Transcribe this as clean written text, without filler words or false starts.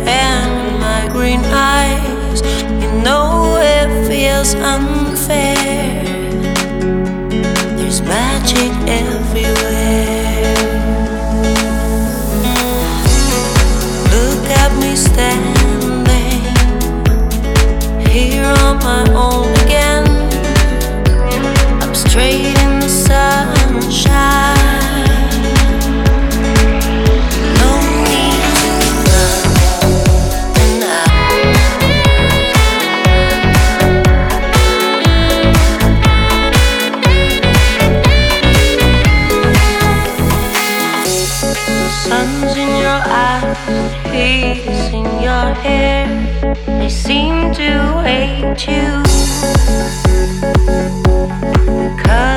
and my green eyes. You know it feels unfair. There's magic everywhere. Look at me standing here on my own again. I'm straight in the sunshine. Sun's in your eyes, he's in your hair. They seem to hate you 'cause